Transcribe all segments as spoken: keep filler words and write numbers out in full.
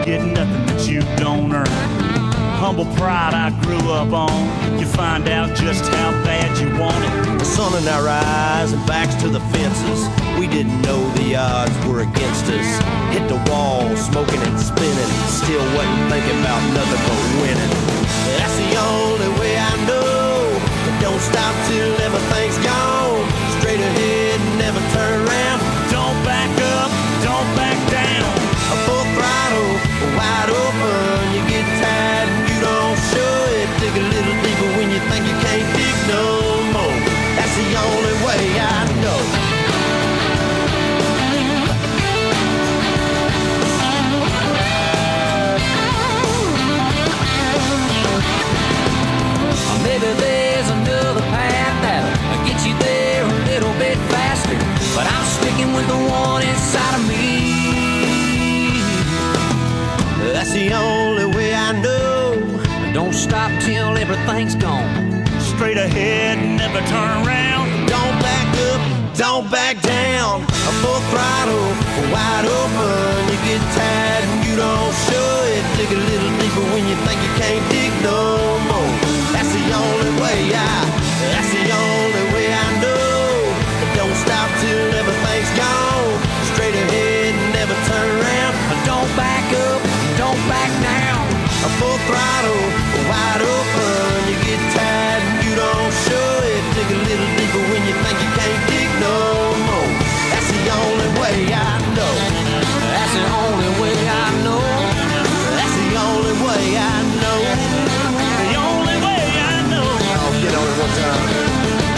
get nothing that you don't earn. Humble pride I grew up on. You find out just how bad you want it. The sun in our eyes and backs to the fences. We didn't know the odds were against us. Hit the wall, smoking and spinning. Still wasn't thinking about nothing but winning. That's the only way I know. But don't stop till everything's gone. Straight ahead, never turn around. Don't back up, don't back down. A full throttle, wide open. You get tired and you don't show it. Dig a little deeper when you think you can't dig no more. That's the only way I know. Maybe there's another path that'll get you there a little bit faster, but I'm sticking with the one inside of me. That's the only way I know. Don't stop till everything's gone. Straight ahead, never turn around. Don't back up, don't back down. A full throttle, wide open. You get tired and you don't show it. Dig a little deeper when you think you can't dig no more. That's the only way I, that's the only way I know. Don't stop till everything's gone. Straight ahead and never turn around. Don't back up, don't back down. A full throttle, wide open. You get tired and you don't show it. Dig a little deeper when you think you can't dig no more. That's the only way I know. That's the only way I know. That's the only way I know. The only way I know. Oh, get on it one time.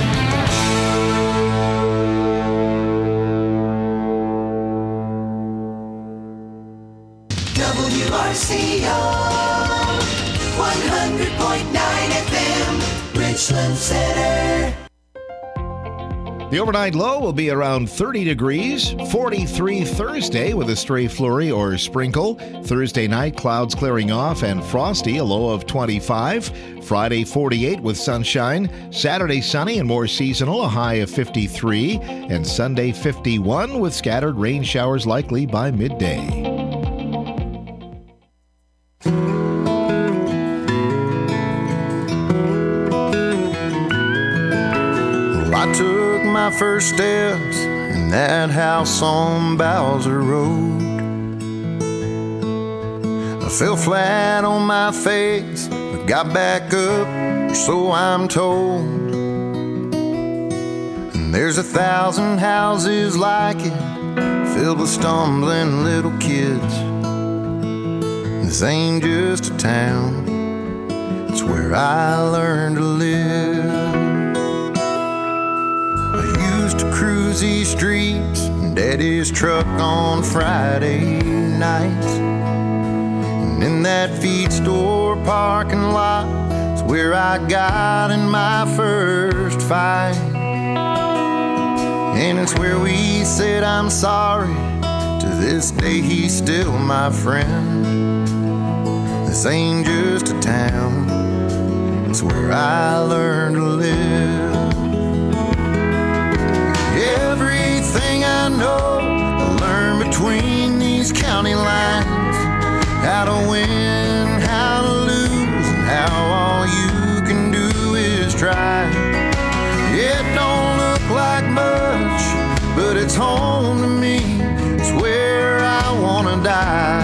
W R C O one hundred point nine F M, Richland Center. The overnight low will be around thirty degrees, forty-three Thursday with a stray flurry or sprinkle. Thursday night, clouds clearing off and frosty, a low of twenty-five. Friday, forty-eight with sunshine. Saturday, sunny and more seasonal, a high of fifty-three. And Sunday, fifty-one with scattered rain showers likely by midday. I took my first steps in that house on Bowser Road. I fell flat on my face, but got back up, or so I'm told. And there's a thousand houses like it, filled with stumbling little kids. This ain't just a town, it's where I learned to live. To cruise these streets in Daddy's truck on Friday nights, and in that feed store parking lot is where I got in my first fight. And it's where we said I'm sorry. To this day he's still my friend. This ain't just a town, it's where I learned to live. Everything I know, I learned between these county lines. How to win, how to lose, and how all you can do is try. It don't look like much, but it's home to me. It's where I wanna die.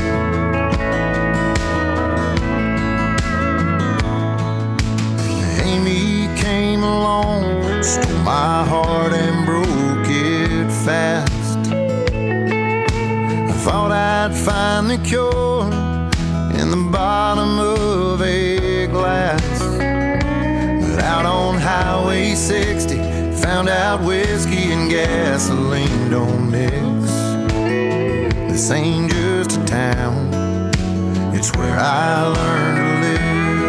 Amy came along, stole my heart and broke it fast. I thought I'd find the cure in the bottom of a glass, but out on Highway sixty, found out whiskey and gasoline don't mix. This ain't just a town, it's where I learned to live.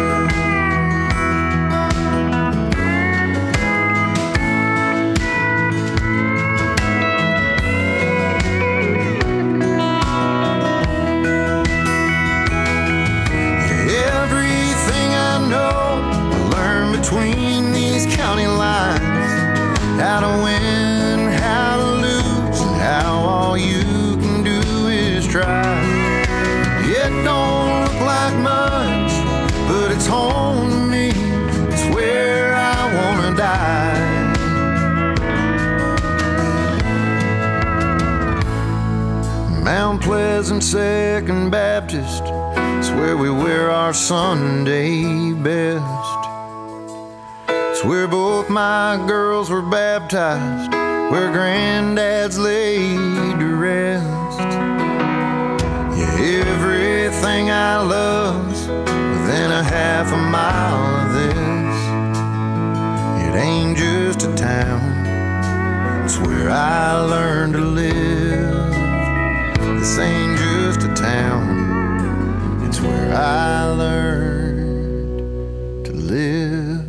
Between these county lines, how to win, how to lose, and how all you can do is try. it don't look like much, but it's home to me. It's where I wanna die. Mount Pleasant Second Baptist, it's where we wear our Sunday best. It's where both my girls were baptized, where granddad's laid to rest. Yeah, everything I love's within a half a mile of this. It ain't just a town, it's where I learned to live. This ain't just a town, it's where I learned to live.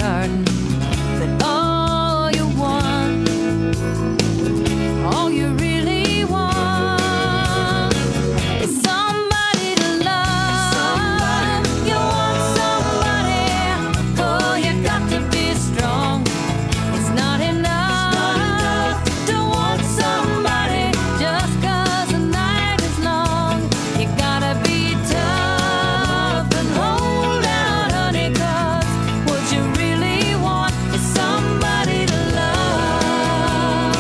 garden. But all you want, all you really want is somebody to love. You want somebody, oh, you got to be strong. It's not enough to want somebody just 'cause the night is long. You gotta be tough and hold out, honey, 'cause what you really want is somebody to love.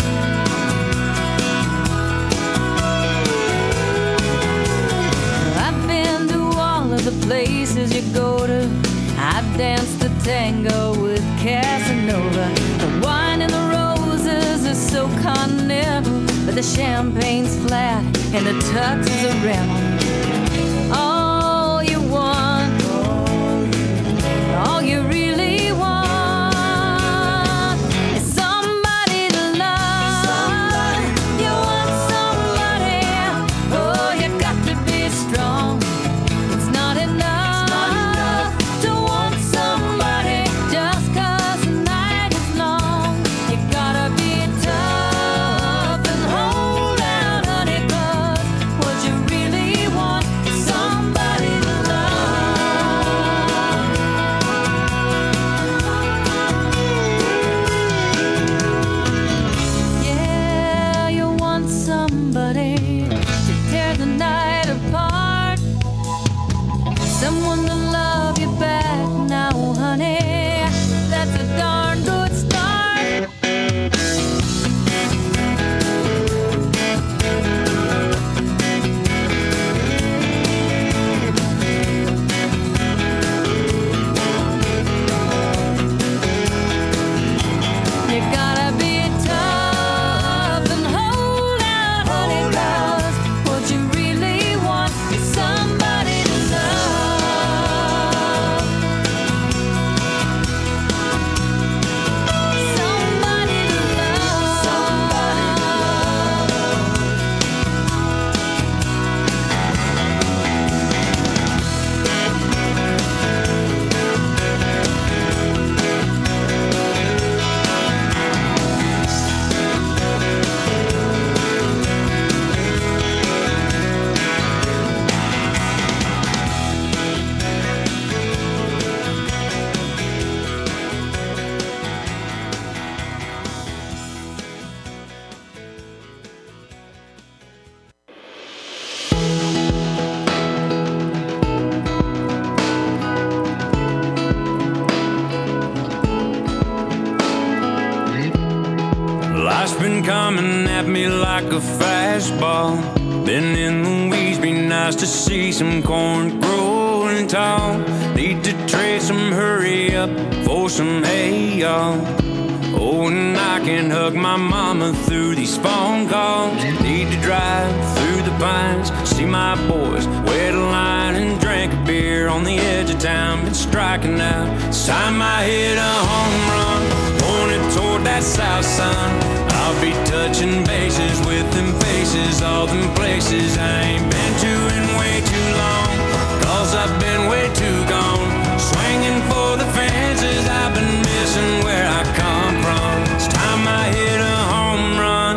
I've been to all of the places you go to. I've danced the tango with Casanova. The wine and the roses are so continental, but the champagne's flat and the tux is a rental. All you want, all you really want is somebody to love. You want somebody, oh, you got to be strong. It's not enough to want somebody just 'cause the night is long. You gotta be tough and hold out, honey, 'cause what you really want is somebody to love. Yeah, you want somebody to tear the night apart. Someone to love you back now, honey. That's a darn good start. You gotta be tough and hold out, honey, 'cause what you really want is somebody to love. Somebody to love. Somebody to love. Life's been coming at me like a fastball. Been in the weeds, be nice to see some corn growing tall. Need to trade some hurry up for some hay, y'all. Oh, and I can hug my mama through these phone calls. Need to drive through the pines, see my boys wait a line and drink a beer on the edge of town. Been striking out, it's time I hit a home run, pointed toward that south sun. I'll be touching bases with them faces, all them places I ain't been to in way too long. Cause I've been way too gone, swinging for the fences. I've been missing where I come from. It's time I hit a home run.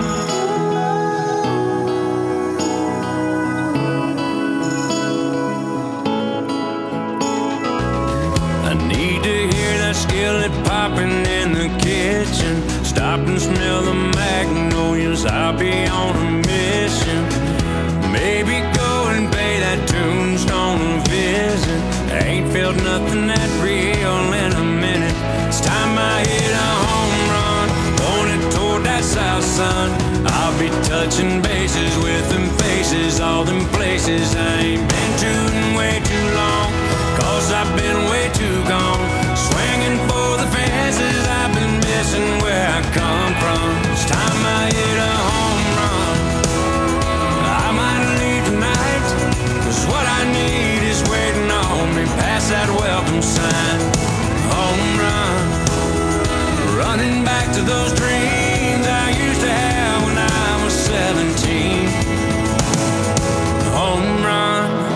I need to hear that skillet popping in the kitchen. Stop and smell the magnolias, I'll be on a mission. Maybe go and pay that tombstone a visit. Ain't felt nothing that real in a minute. It's time I hit a home run, pointed toward that south sun. I'll be touching bases with them faces, all them places I ain't been to in way too long. Cause I've been way too gone, swinging for the fences. I've been missing where I come from. It's time I hit a home run. I might leave tonight, cause what I need is waiting on me past that welcome sign. Home run, running back to those dreams I used to have when I was seventeen. Home run.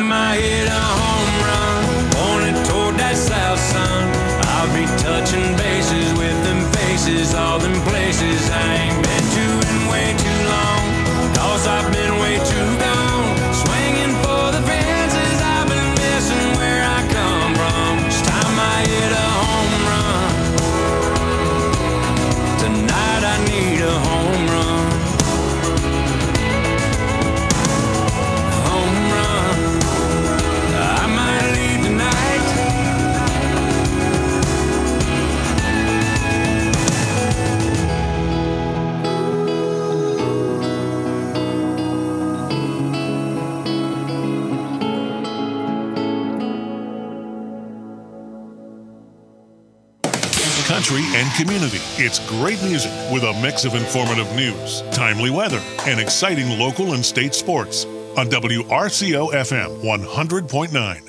time I hit a home run, pointed toward that south sun, I'll be touching bases with them faces, all them places I ain't been to in way too long, cause I've been way too gone, swinging for the fences, I've been missing where I come from. It's time I hit a home run. Tonight I need a home run. Home run. I might leave tonight. Country and community. It's great music with a mix of informative news, timely weather, and exciting local and state sports on W R C O F M one hundred point nine.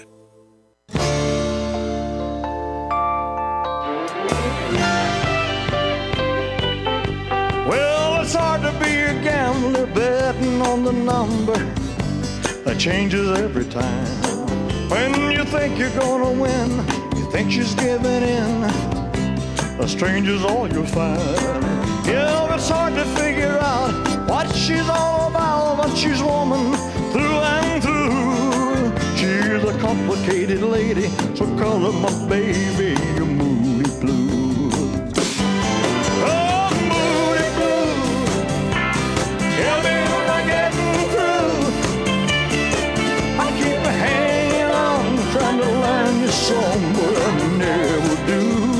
Well, it's hard to be a gambler betting on the number that changes every time. When you think you're gonna win, you think she's giving in. A stranger's all you'll find. Yeah, it's hard to figure out what she's all about, but she's woman through and through. She's a complicated lady, so call her my baby, a moody blue. Oh, moody blue, tell me when I'm getting through. I keep hanging on, trying to learn your song, but I never do.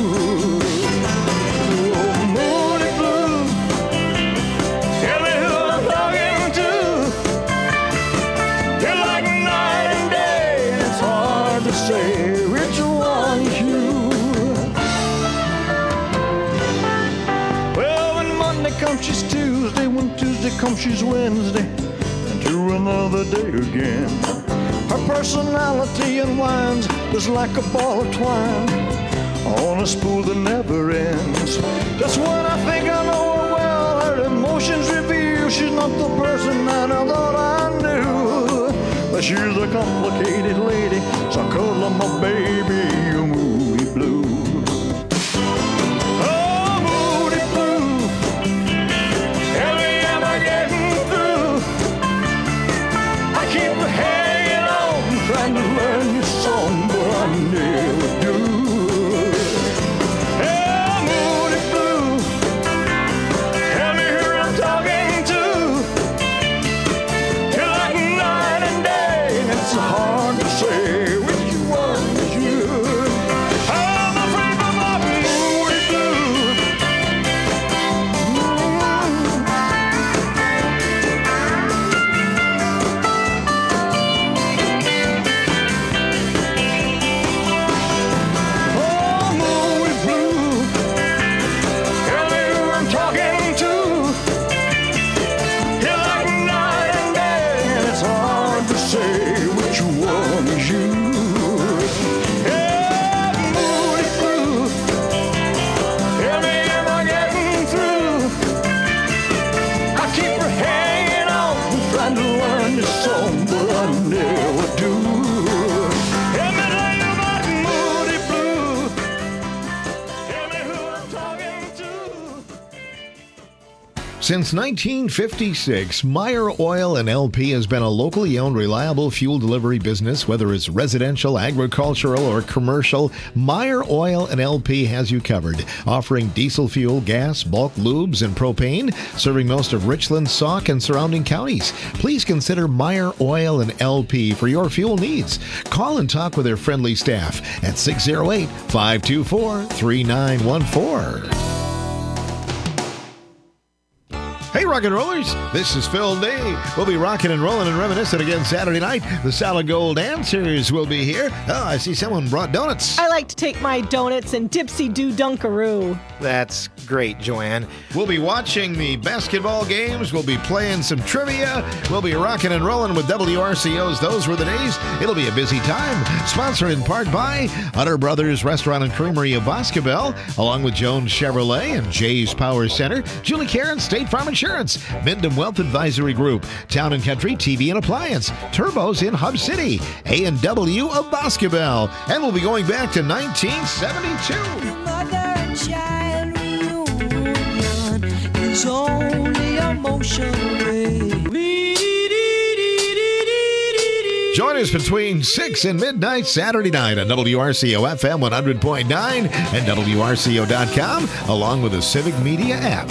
She's Tuesday, when Tuesday comes she's Wednesday, and to another day again. Her personality unwinds just like a ball of twine on a spool that never ends. Just when I think I know her well, her emotions reveal she's not the person that I thought I knew. But she's a complicated lady, so I call her my baby, a moody blue. Trying to learn your song, but I never do. Hey, moody blue, tell me who I'm talking to. Till like night and day, it's hard to say which one is you. I'm afraid of my moody blue. Since nineteen fifty-six, Meyer Oil and L P has been a locally owned, reliable fuel delivery business. Whether it's residential, agricultural, or commercial, Meyer Oil and L P has you covered. Offering diesel fuel, gas, bulk lubes, and propane, serving most of Richland, Sauk, and surrounding counties. Please consider Meyer Oil and L P for your fuel needs. Call and talk with their friendly staff at six oh eight, five two four, three nine one four. Hey, rock and rollers, this is Phil Day. We'll be rocking and rolling and reminiscing again Saturday night. The Solid Gold Dancers will be here. Oh, I see someone brought donuts. I like to take my donuts and dipsy-do dunkaroo. That's great, Joanne. We'll be watching the basketball games. We'll be playing some trivia. We'll be rocking and rolling with W R C O's Those Were the Days. It'll be a busy time. Sponsored in part by Hutter Brothers Restaurant and Creamery of Boscobel, along with Jones Chevrolet and Jay's Power Center, Julie Karen, State Farm Insurance. Insurance, Wyndham Wealth Advisory Group, Town and Country T V and Appliance, Turbos in Hub City, A and W of Boscobel. And we'll be going back to nineteen seventy-two. Mother and child reunion is only a motion away. Join us between six and midnight Saturday night on W R C O F M one hundred point nine and W R C O dot com, along with the Civic Media app.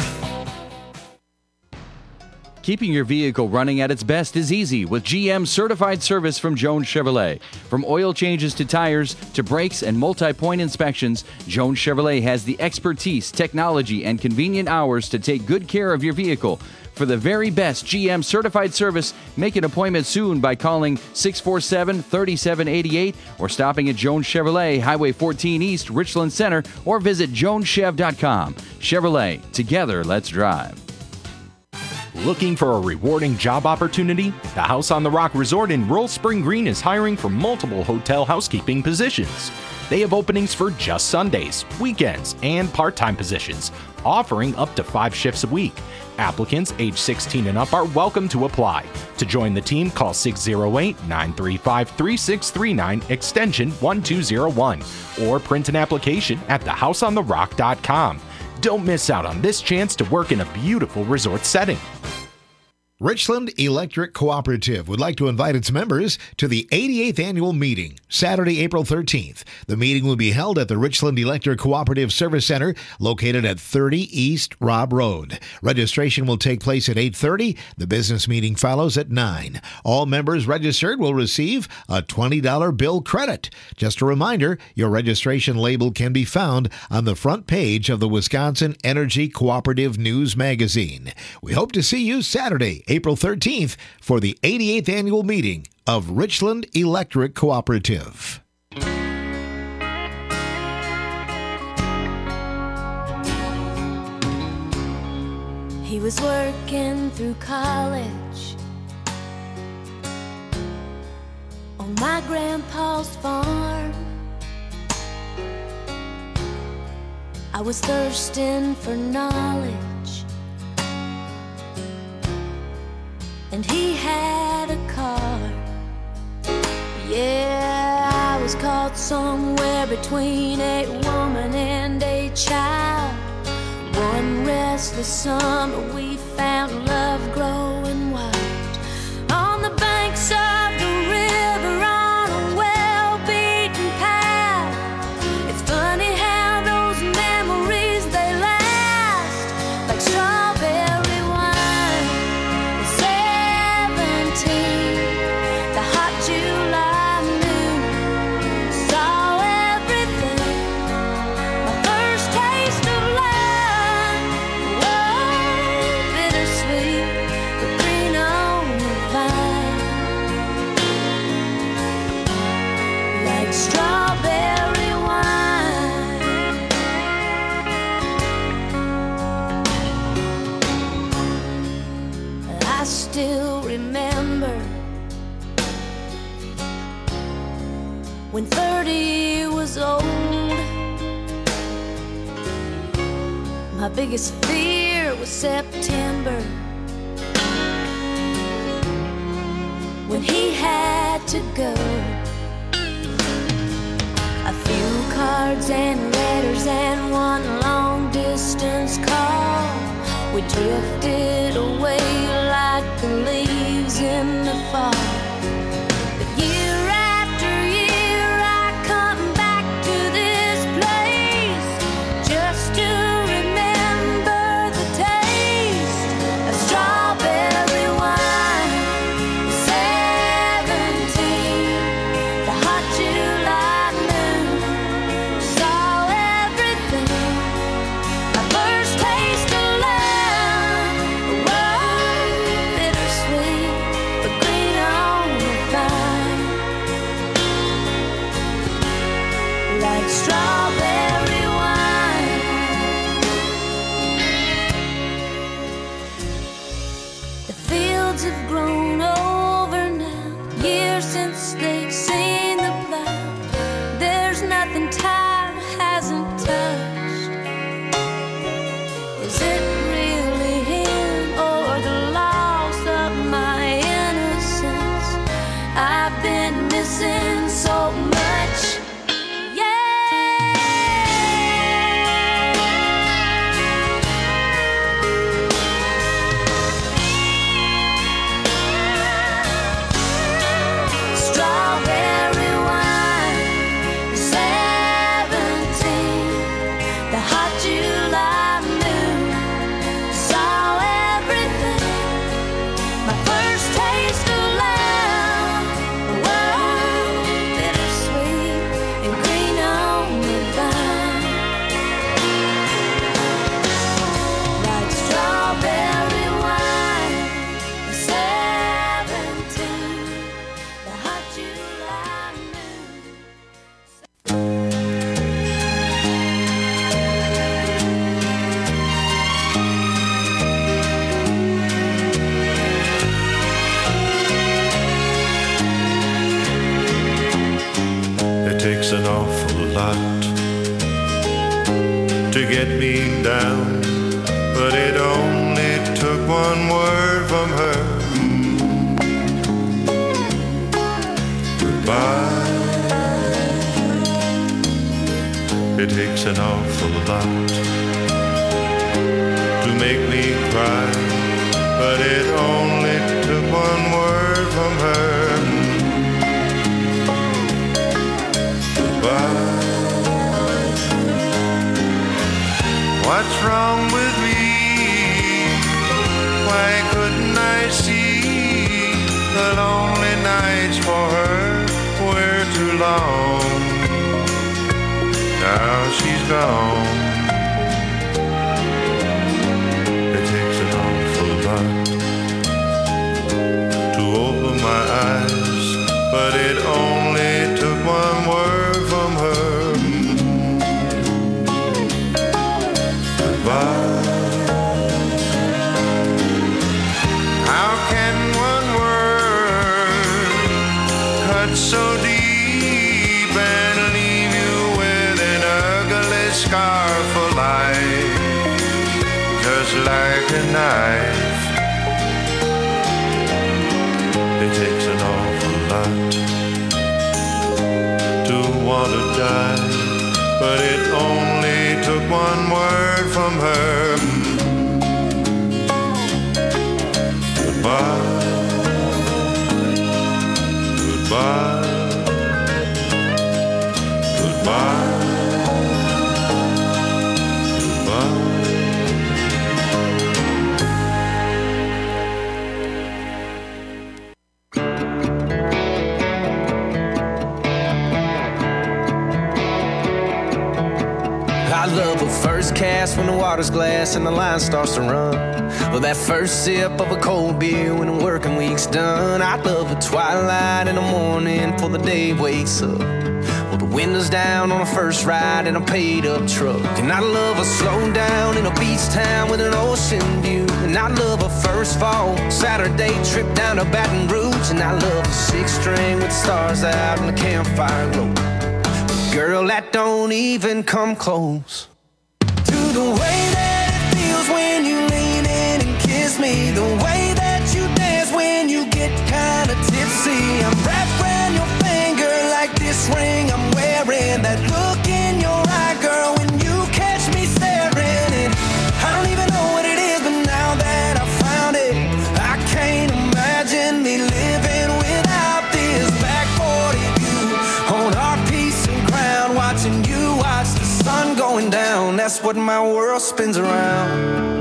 Keeping your vehicle running at its best is easy with G M certified service from Jones Chevrolet. From oil changes to tires to brakes and multi-point inspections, Jones Chevrolet has the expertise, technology, and convenient hours to take good care of your vehicle. For the very best G M certified service, make an appointment soon by calling six four seven, three seven eight eight or stopping at Jones Chevrolet, Highway fourteen East, Richland Center, or visit jones chev dot com. Chevrolet, together, let's drive. Looking for a rewarding job opportunity? The House on the Rock Resort in Rural Spring Green is hiring for multiple hotel housekeeping positions. They have openings for just Sundays, weekends, and part-time positions, offering up to five shifts a week. Applicants age sixteen and up are welcome to apply. To join the team, call six oh eight, nine three five, three six three nine, extension one two oh one, or print an application at the house on the rock dot com. Don't miss out on this chance to work in a beautiful resort setting. Richland Electric Cooperative would like to invite its members to the eighty-eighth annual meeting, Saturday, April thirteenth. The meeting will be held at the Richland Electric Cooperative Service Center, located at thirty East Robb Road. Registration will take place at eight thirty. The business meeting follows at nine. All members registered will receive a twenty dollars bill credit. Just a reminder, your registration label can be found on the front page of the Wisconsin Energy Cooperative News magazine. We hope to see you Saturday, April thirteenth, for the eighty-eighth annual meeting of Richland Electric Cooperative. He was working through college on my grandpa's farm. I was thirsting for knowledge, and he had a car. Yeah, I was caught somewhere between a woman and a child. One restless summer we found love growing wild on the banks of the river on a well-beaten path. It's funny how those memories, they last like strawberry wine. Seventeen, the hot July moon saw everything. My first taste of love, oh, bittersweet, but green on the vine, like strawberry wine. I still remember when thirty was old. My biggest fear was September, when he had to go. A few cards and letters and one long distance call. We drifted away like the leaves in the fall. But year after year I come back to this place just to remember the taste of strawberry wine. Seventeen, the hot July moon saw everything. My first taste of love, oh, bittersweet, but green on the vine, like strawberry wine. The fields have grown over now, years since they've seen the plow. There's nothing time hasn't touched. Is it really him or an awful lot to get me down, but it only took one word from her. Goodbye. It takes an awful lot to make me cry, but it only took one word from her. Goodbye. What's wrong with me? Why couldn't I see the lonely nights for her were too long? Now she's gone. It takes an awful lot to open my eyes, but it only took one word from her. Goodbye. How can one word cut so deep and leave you with an ugly scar for life, just like a knife? It takes an awful lot to want to die, but it only took one word from her. Goodbye. Goodbye. Goodbye. I love a first cast when the water's glass and the line starts to run. Or that first sip of a cold beer when the working week's done. I love a twilight in the morning before the day wakes up. Well, the windows down on a first ride in a paid-up truck. And I love a slow down in a beach town with an ocean view. And I love a first fall Saturday trip down to Baton Rouge. And I love a six-string with the stars out and the campfire glow. Girl, that don't even come close to the way that it feels when you lean in and kiss me. The way that you dance when you get kinda tipsy. I'm wrapped around your finger like this ring I'm wearing. That look in your eye, girl, when you catch me staring. And I don't even know what it is, but now that I found it, I can't imagine me living without this back forty view on our piece of ground, watching you watch the sun going down. That's what my world spins around.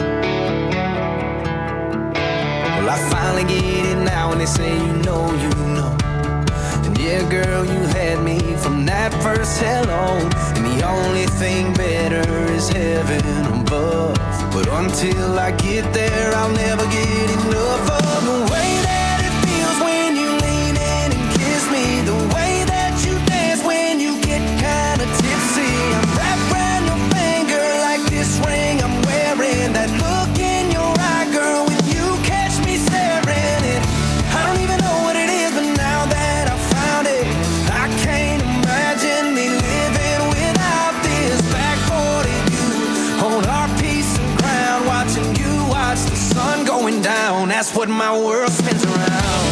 Well, I finally get it now, and they say you know, you know. And yeah, girl, you had me from that first hello. And the only thing better is heaven above. But until I get there, I'll never get enough of the way that it feels when you lean in and kiss me. The way that you dance when you get kinda tipsy. I'm wrapped around your finger like this ring I'm wearing. That look in your eye, girl, when you catch me staring. And I don't even know what it is, but now that I found it, I can't imagine me living without this back forty view on our piece of ground, watching you watch the sun going down. That's what my world spins around.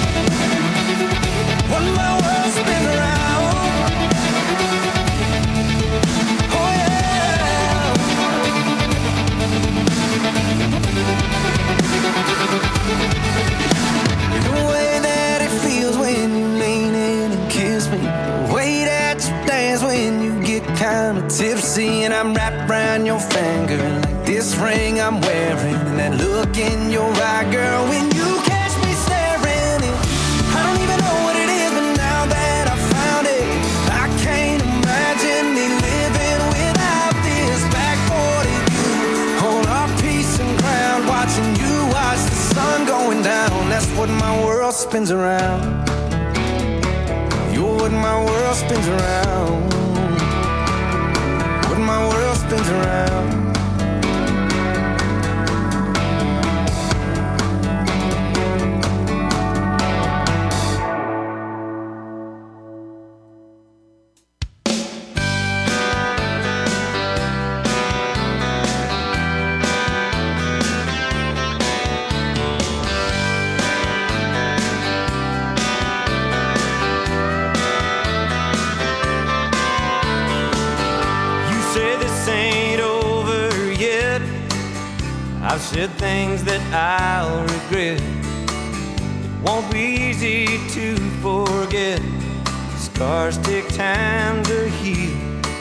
What my world spins around. Oh yeah. The way that it feels when you lean in and kiss me. The way that you dance when you get kinda tipsy. And I'm wrapped around your finger like this ring I'm wearing. And that look in your eye, girl, when you catch me staring. And I don't even know what it is, but now that I found it, I can't imagine me living without this back forty view on our piece of ground, watching you watch the sun going down. That's what my world spins around. You're what my world spins around. What my world spins around. said things that I'll regret. It won't be easy to forget. Scars take time to heal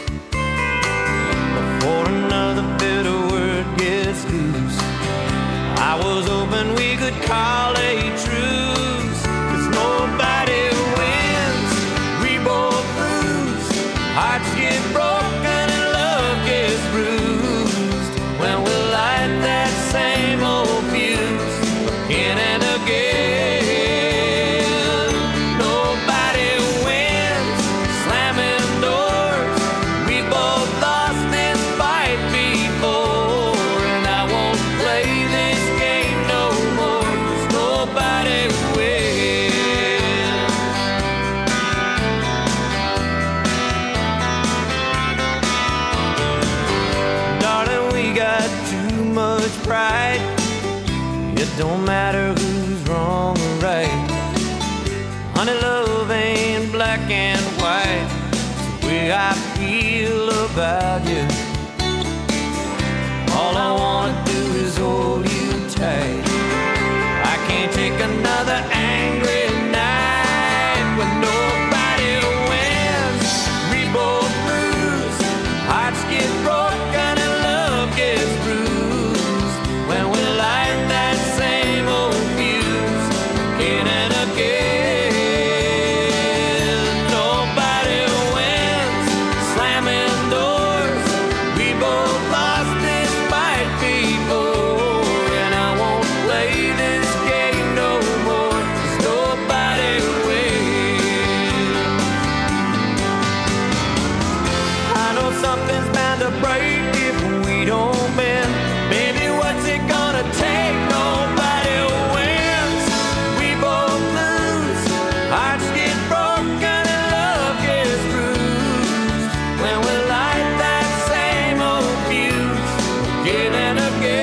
before another bitter word gets loose. I was hoping we could call a truce, 'cause nobody wins, we both lose. Hearts get broken and love gets bruised when we light that same old fuse again and again. Nobody wins, slamming doors. We both lost this fight before, and I won't play this game no more, 'cause nobody wins. Darling, we got too much pride. It don't matter who's wrong or right. Honey, love ain't black and white. It's the way I feel about you. All I wanna do is hold you tight. I can't take another angry night when nobody wins. We both lose. Hearts get broken and love gets bruised when we light that same old fuse again and again. Nobody wins, slamming doors. We both lost this fight before, and I won't play this game no more, 'cause nobody wins. I know something's bound to break if we don't bend. Baby, what's it gonna take? Nobody wins. We both lose. Hearts get broken and love gets bruised when we light that same old fuse again and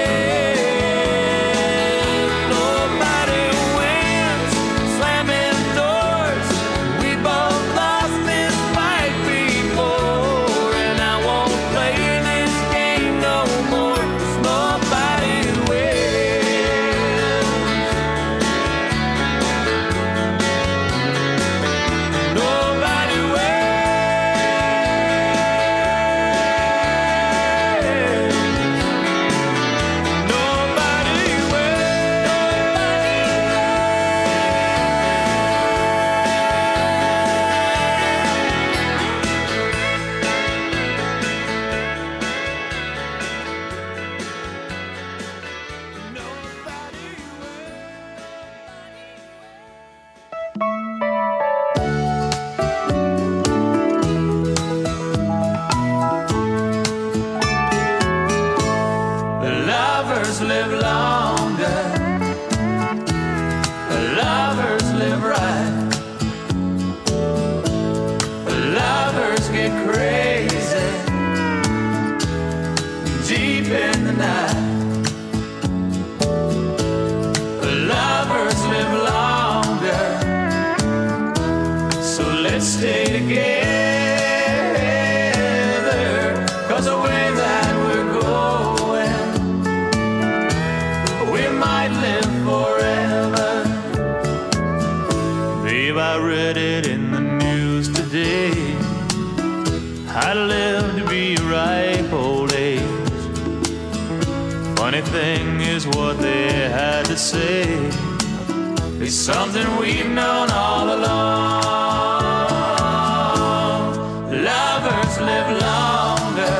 again. Nobody wins, slamming doors. We both lost this fight before, and I won't play this game no more, 'cause nobody wins. Nobody wins. Nobody Lovers live longer. Lovers live right. Lovers get crazy deep in the night. Lovers live longer, so let's stay together, 'cause the way that we're going, we might live forever. Babe, I read it in the news today. I'd live to be a ripe old age. Funny thing is what they had to say is something we've known all along. Lovers live longer.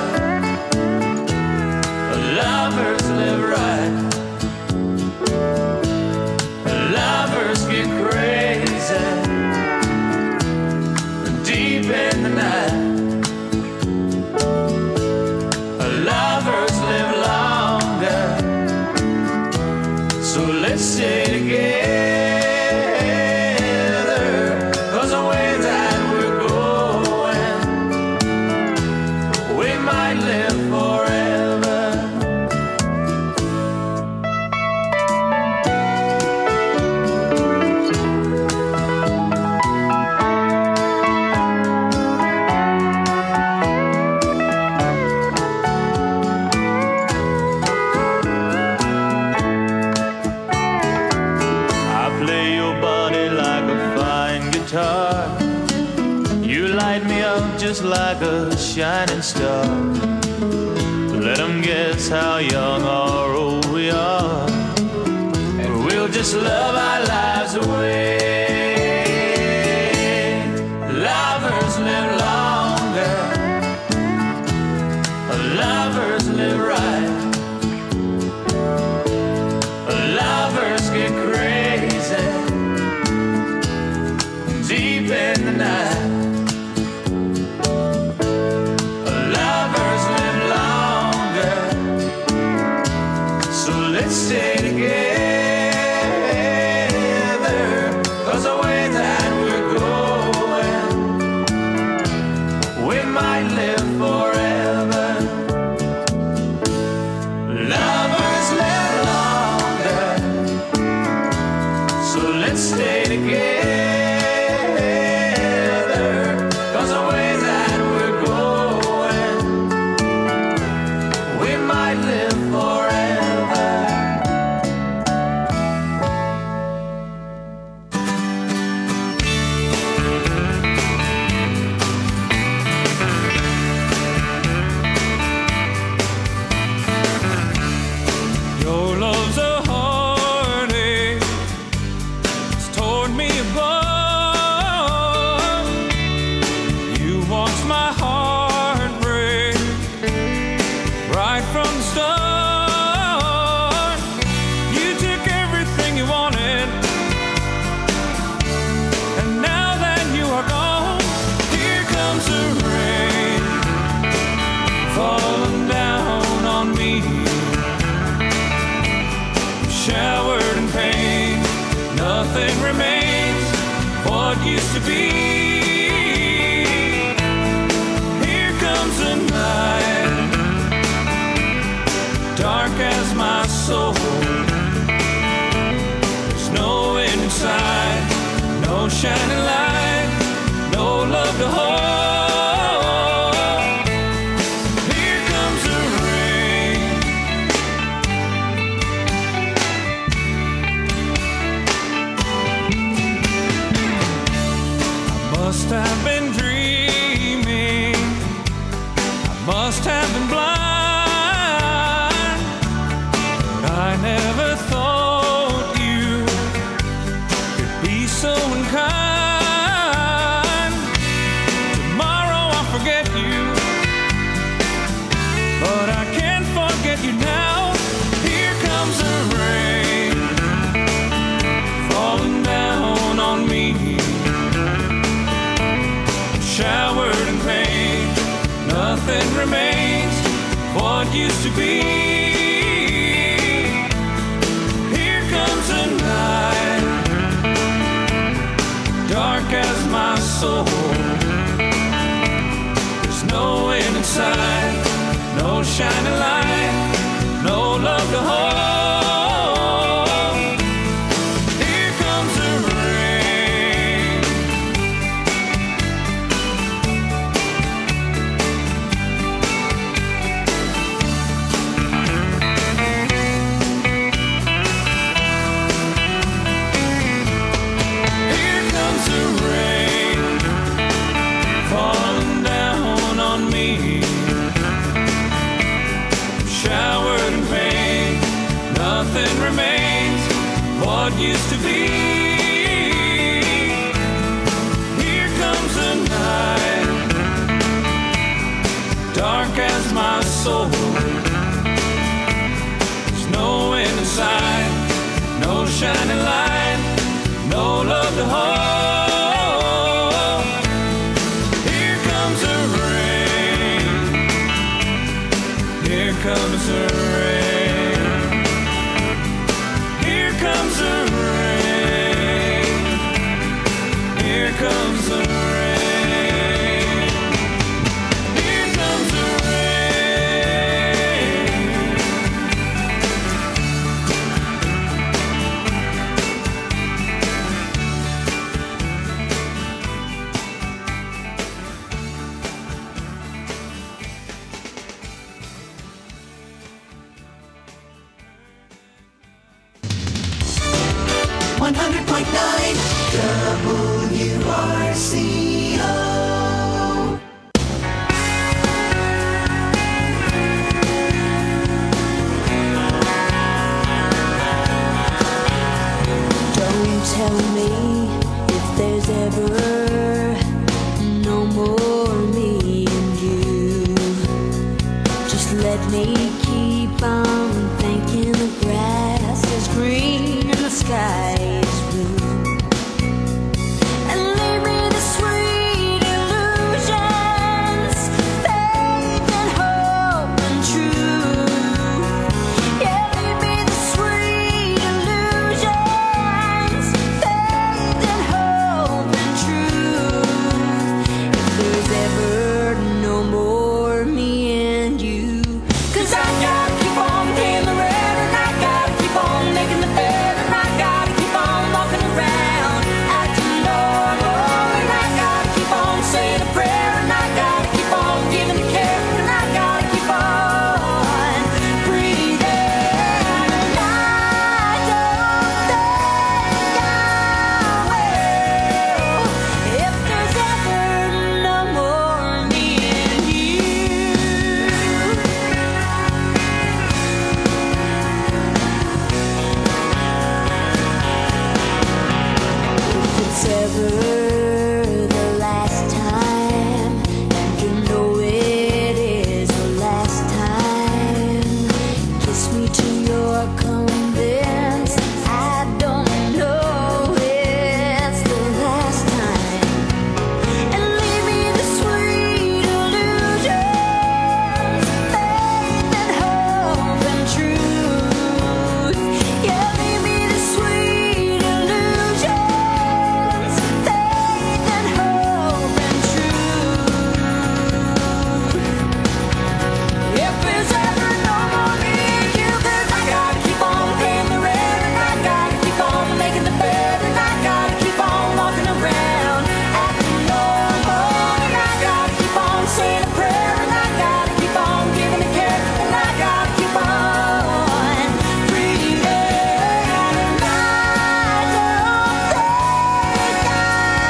Lovers live right. Lovers get crazy deep in the night. Lovers live longer, so let's stay together, 'cause the way that we're going, we might live forever. like a shining star. Let them guess how young or old we are, and we'll just love our lives away. Lovers live longer, lovers live right, lovers get crazy deep in the night. Let's stay together, 'cause the way that we're going, we might live forever. Lovers live longer, so let's stay together, 'cause the way that we're going, we might live forever. Used to be. Here comes the night, dark as my soul. There's no end in sight, no shining light, no love to hold. Here comes the rain. Must have been dreaming, I must have been blind, but I never thought you could be so unkind. Tomorrow I'll forget you, but I can't forget you now. Here comes the rain, falling down on me, showered in pain. Nothing remains what used to be. Here comes the night, dark as my soul. There's no end in sight, no shining light, no love to hold. Here comes the rain. Falling down on me, showered in pain. Nothing remains what used to be. Here comes the night, dark as my soul. There's no end in sight, no shining light, no love to hold. Here comes the rain. Here comes the rain. Here comes the rain. Here comes the rain. one hundred point nine W R C O. tell me if there's ever no more me and you. Just let me keep on thinking the grass is green and the sky is blue. And leave me the sweet illusions, faith and hope and truth. Yeah, leave me the sweet illusions, faith and hope and truth. If there's ever no more me and you, 'cause I gotta keep on paying the rent, and I gotta keep on making the bed, and I gotta keep on walking around acting normal, and I gotta keep on saying a prayer, and I gotta keep on giving the care, and I gotta keep on breathing. And I don't think I will if there's ever no more me and you. If it's ever the last time, and you know it is the last time, kiss me till you're convinced. I don't know it's the last time. And leave me the sweet illusions, faith and hope and truth. Yeah, leave me the sweet illusions, faith and hope and truth. If there's ever no more me and you, 'cause I gotta keep on paying the rent, and I gotta keep on making the bed, and I gotta keep on walking around acting normal, and I gotta keep on saying a prayer, and I gotta keep on giving the care, and I gotta keep on breathing. And I don't think I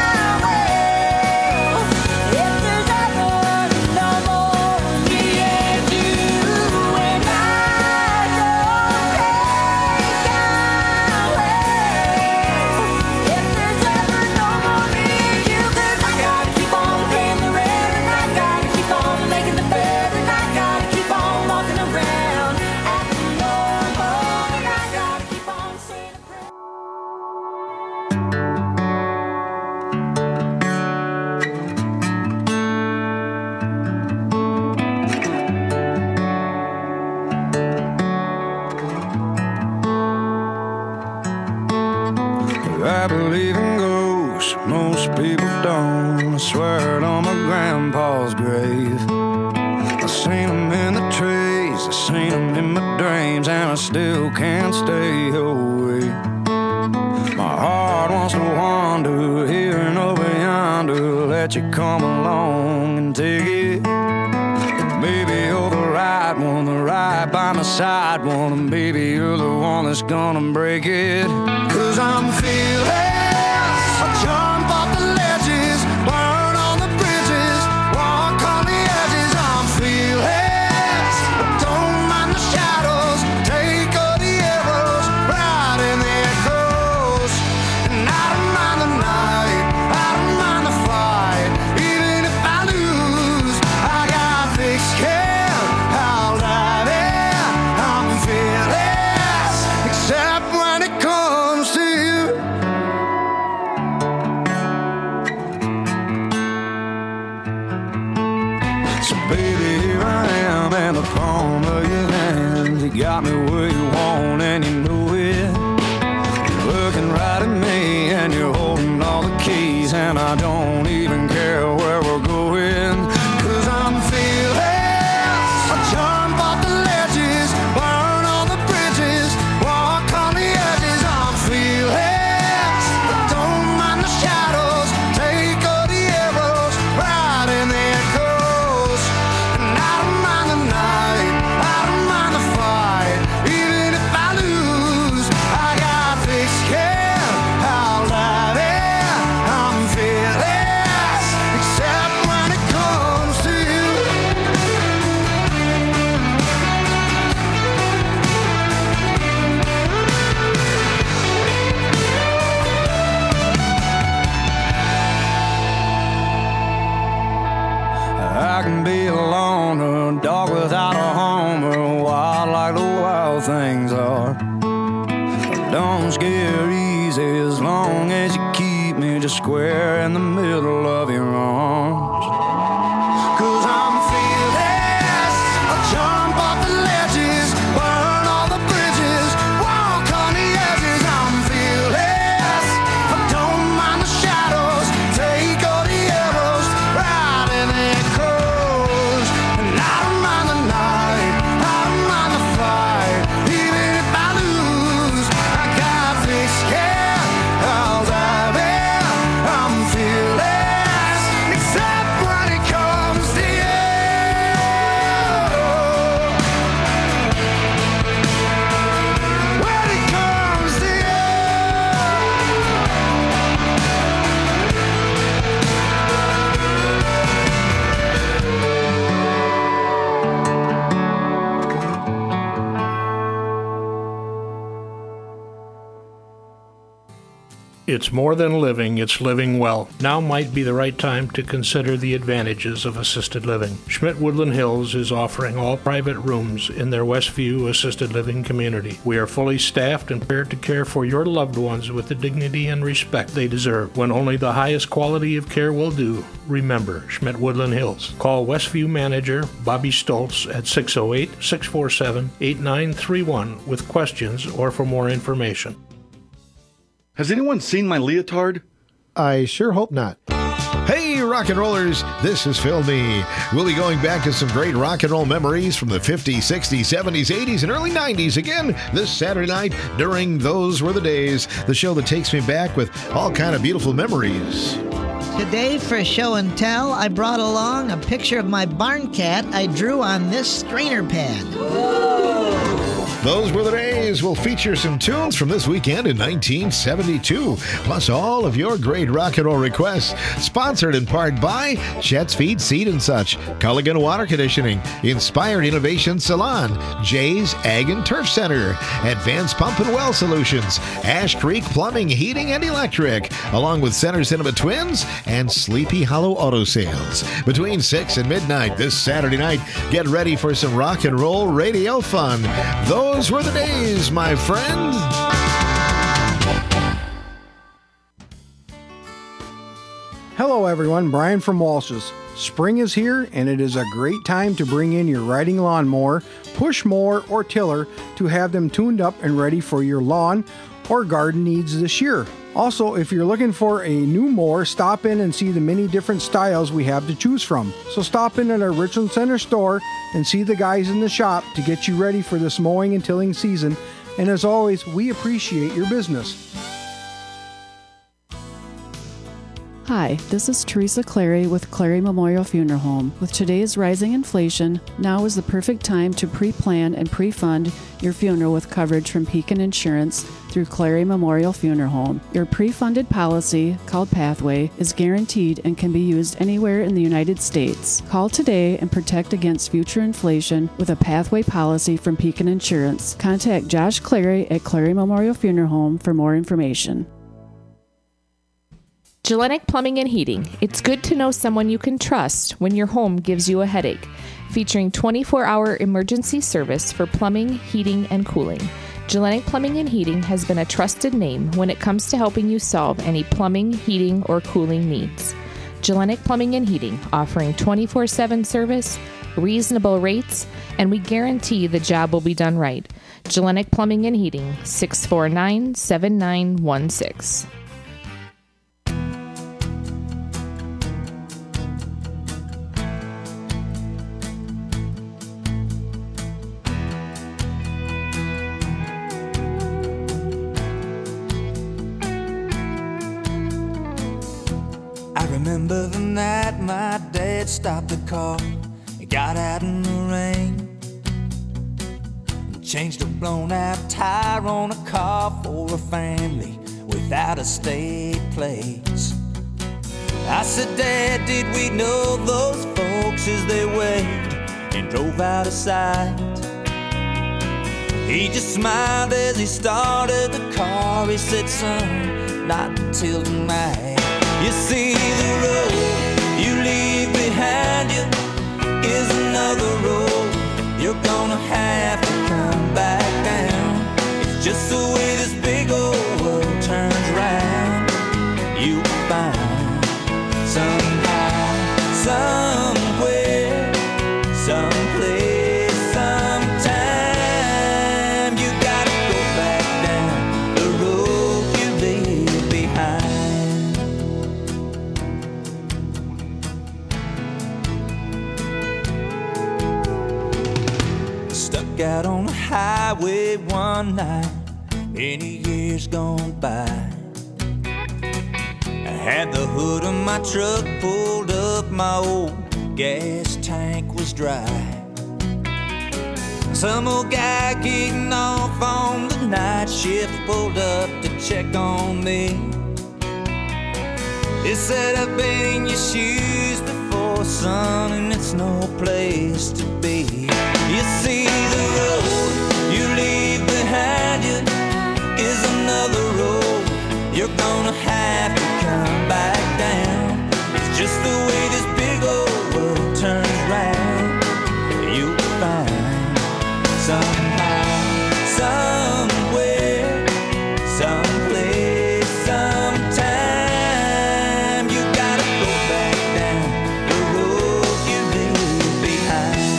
will if there's ever no more me and you. And I don't think I will if there's ever no more me and you. 'Cause I gotta keep on paying the rent, and I gotta keep on making the bed, and I gotta keep on walking around acting normal, and I gotta keep on saying a prayer. I believe in ghosts, most people don't. I swear it on my grandpa's grave. I seen them in the trees, I seen them in my dreams, and I still can't stay away. My heart wants to wander here and over yonder, let you come along and take it. Maybe you're the right one, the right by my side one, and baby you're the one that's gonna break it. 'Cause I'm feeling, I jump off the ledges, burn on the bridges, walk on the edges. I'm feeling, don't mind the shadows, take all the arrows, ride in the echoes. And I don't mind the night, I don't mind the fight, even if I lose, I got thick skin, I'll dive in. I'm fearless, except when it comes to you. So baby, here I am in the palm of your hand. You got me where you want and you know it. You're looking right at me and you're holding all the keys, and I don't even care where we're going. 'Cause I'm fearless, I jump off the ledges, burn on the bridges, walk on the edges. I'm fearless, don't mind the shadows, take all the arrows, ride in the echoes. And I don't mind the night, I don't mind the fight, even if I lose, I got thick skin, I'll dive in. I'm fearless. easy as long as you keep me just square in the middle of your arms. 'Cause I'm fearless, I'll jump off the ledges, burn all the bridges, walk on the edges. I'm fearless, I don't mind the shadows, take all the arrows, ride in the crows. And I don't mind the night, I don't mind the fight, even if I lose, I got this, yeah, I'll dive in. I'm fearless, except when it comes to you. When it comes to you. It's more than living, it's living well. Now might be the right time to consider the advantages of assisted living. Schmidt Woodland Hills is offering all private rooms in their Westview assisted living community. We are fully staffed and prepared to care for your loved ones with the dignity and respect they deserve. When only the highest quality of care will do, remember Schmidt Woodland Hills. Call Westview manager Bobby Stoltz at six oh eight, six four seven, eight nine three one with questions or for more information. Has anyone seen my leotard? I sure hope not. Hey, rock and rollers, this is Phil Nee. We'll be going back to some great rock and roll memories from the fifties, sixties, seventies, eighties, and early nineties again this Saturday night during Those Were the Days, the show that takes me back with all kind of beautiful memories. Today for show and tell, I brought along a picture of my barn cat I drew on this strainer pad. Those Were the Days will feature some tunes from this weekend in nineteen seventy-two, plus all of your great rock and roll requests. Sponsored in part by Chet's Feed, Seed and Such, Culligan Water Conditioning, Inspired Innovation Salon, Jay's Ag and Turf Center, Advanced Pump and Well Solutions, Ash Creek Plumbing, Heating and Electric, along with Center Cinema Twins and Sleepy Hollow Auto Sales. Between six and midnight this Saturday night, get ready for some rock and roll radio fun. Those Those were the days, my friend. Hello, everyone. Brian from Walsh's. Spring is here, and it is a great time to bring in your riding lawnmower, push mower, or tiller to have them tuned up and ready for your lawn or garden needs this year. Also, if you're looking for a new mower, stop in and see the many different styles we have to choose from. So stop in at our Richland Center store and see the guys in the shop to get you ready for this mowing and tilling season. And as always, we appreciate your business. Hi, this is Teresa Clary with Clary Memorial Funeral Home. With today's rising inflation, now is the perfect time to pre-plan and pre-fund your funeral with coverage from Pekin Insurance through Clary Memorial Funeral Home. Your pre-funded policy, called Pathway, is guaranteed and can be used anywhere in the United States. Call today and protect against future inflation with a Pathway policy from Pekin Insurance. Contact Josh Clary at Clary Memorial Funeral Home for more information. Gellenic Plumbing and Heating. It's good to know someone you can trust when your home gives you a headache. Featuring twenty-four hour emergency service for plumbing, heating, and cooling. Gellenic Plumbing and Heating has been a trusted name when it comes to helping you solve any plumbing, heating, or cooling needs. Gellenic Plumbing and Heating, offering twenty-four seven service, reasonable rates, and we guarantee the job will be done right. Gellenic Plumbing and Heating, six four nine, seven nine one six. Remember the night my dad stopped the car and got out in the rain and changed a blown out tire on a car for a family without a state place. I said, Dad, did we know those folks as they waved and drove out of sight? He just smiled as he started the car. He said, son, not until tonight. You see, the road you leave behind you is another road you're gonna have to come back down. It's just the way this big old world turns highway one night, any years gone by. I had the hood of my truck pulled up, my old gas tank was dry. Some old guy getting off on the night shift pulled up to check on me. He said, I've been in your shoes before, son, and it's no place to be. You see, the road you leave behind you is another road you're gonna have to come back down. It's just the way this big old world turns round. You'll find somehow, somewhere, someplace, sometime, you gotta go back down the road you leave behind.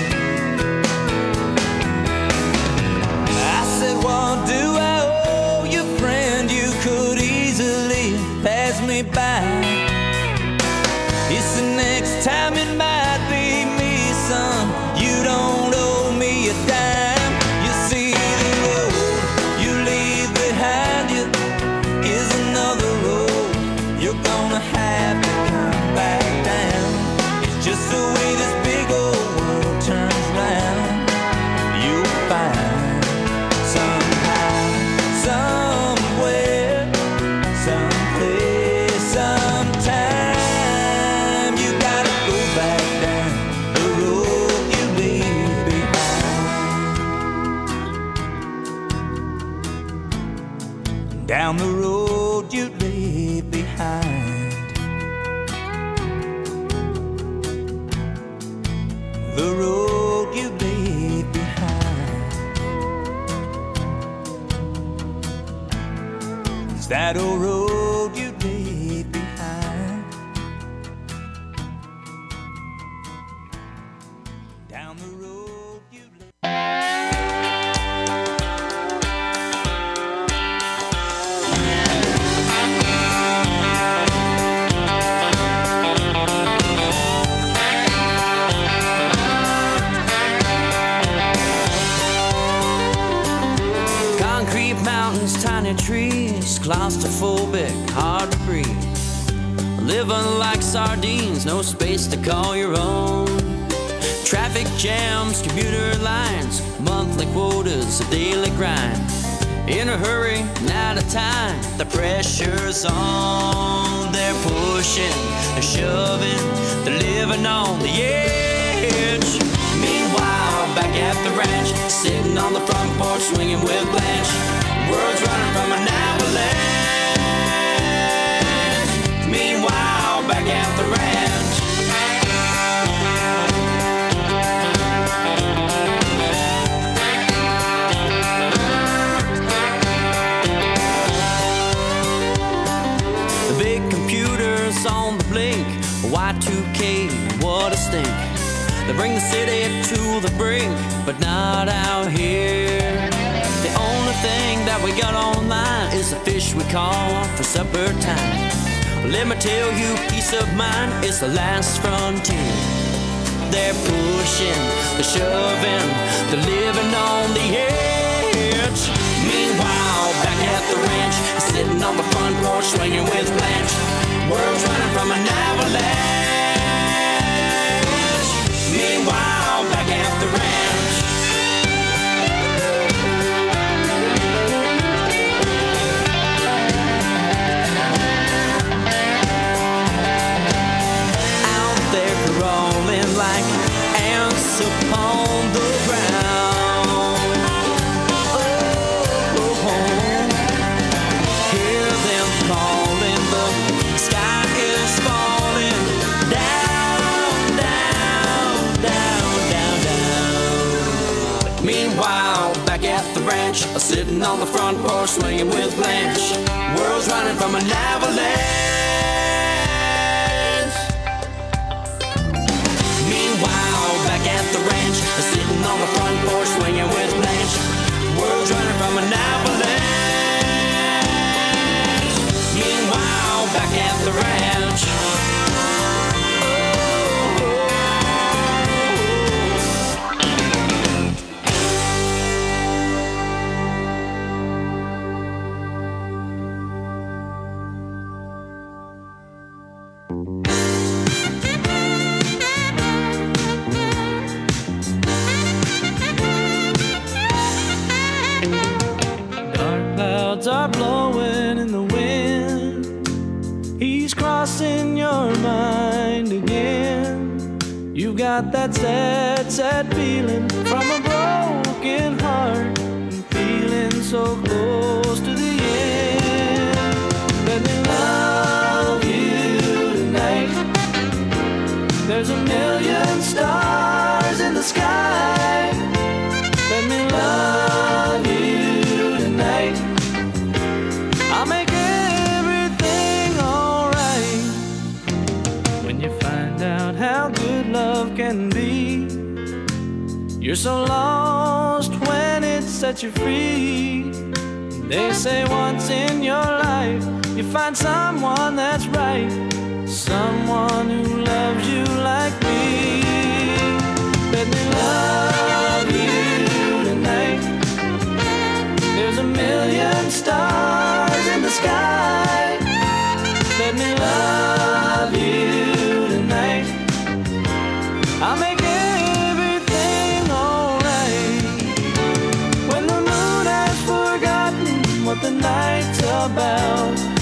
I said, what do I owe you, friend? You could easily pass me by. He said, next time it might be me, son. You don't owe me a dime. You see, the road you leave behind you is another road you're gonna have to come back down. It's just the way this big old world turns round. You'll find somehow, somewhere, someplace, sometime, you gotta go back down the road you leave behind. Down the road you leave behind. The road you leave behind. Is that old road you leave behind? Down the road you Concrete mountains, tiny trees, claustrophobic, hard to breathe. Living like sardines, no space to call your own. Traffic jams, commuter lines, monthly quotas, a daily grind. In a hurry, not a time, the pressure's on. They're pushing, they're shoving, they're living on the edge. Meanwhile, back at the ranch, sitting on the front porch, swinging with Blanche. World's running from an avalanche. Meanwhile, back at the ranch. The big computers on the blink, Y two K, what a stink. They bring the city to the brink, but not out here. The only thing that we got online is the fish we call for supper time. Let me tell you, peace of mind is the last frontier. They're pushing, they're shoving, they're living on the edge. Meanwhile, back at the ranch, sitting on the front porch, swinging with Blanche. World's running from an avalanche. Meanwhile, back at the ranch. Out there crawling like ants upon the ground. Oh, oh, oh. Hear them calling, the sky is falling down, down, down, down, down. Meanwhile, back at the ranch, sitting on the front porch, swinging with Blanche. World's running from an avalanche. Meanwhile, back at the ranch, sitting on the front porch, swinging with Blanche. World's running from an avalanche. Meanwhile, back at the ranch. mind again. You've got that sad, sad feeling from a broken heart, and feeling so close to the end. Let me love you tonight. There's a million stars in the sky. Let me love you tonight. I'll make everything alright. When you find out how good love can be, you're so lost when it sets you free. They say once in your life you find someone that's right, someone who loves you like me. Let me love you tonight. There's a million stars in the sky. Let me love you tonight. I'll make everything alright. When the moon has forgotten what the night's about,